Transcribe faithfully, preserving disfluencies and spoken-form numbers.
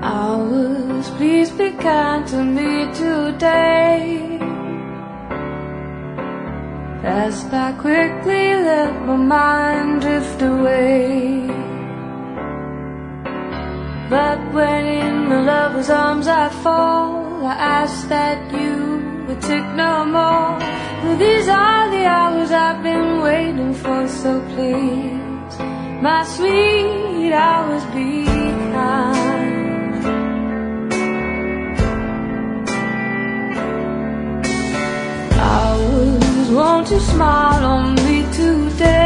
Hours, please be kind to me today. As I quickly let my mind drift away. But when in the lover's arms I fall, I ask that you would take no more. For these are the hours I've been waiting for, so please, my sweet hours, be kind. Hours, won't you smile on me today?